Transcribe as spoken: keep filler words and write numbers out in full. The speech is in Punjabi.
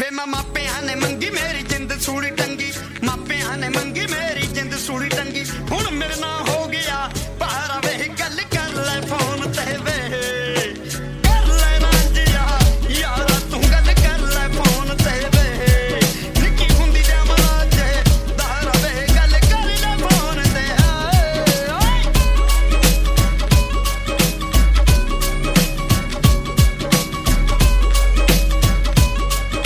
ਵੇ ਮੈਂ ਮਾਪਿਆਂ ਨੇ ਮੰਗੀ ਮੇਰੀ ਜਿੰਦ ਸੂਲੀ ਟੰਗੀ, ਮਾਪਿਆਂ ਨੇ ਮੰਗੀ ਮੇਰੀ ਜਿੰਦ ਸੂਲੀ ਟੰਗੀ। ਹੁਣ ਮੇਰੇ ਨਾਲ ਹੋ ਗਿਆ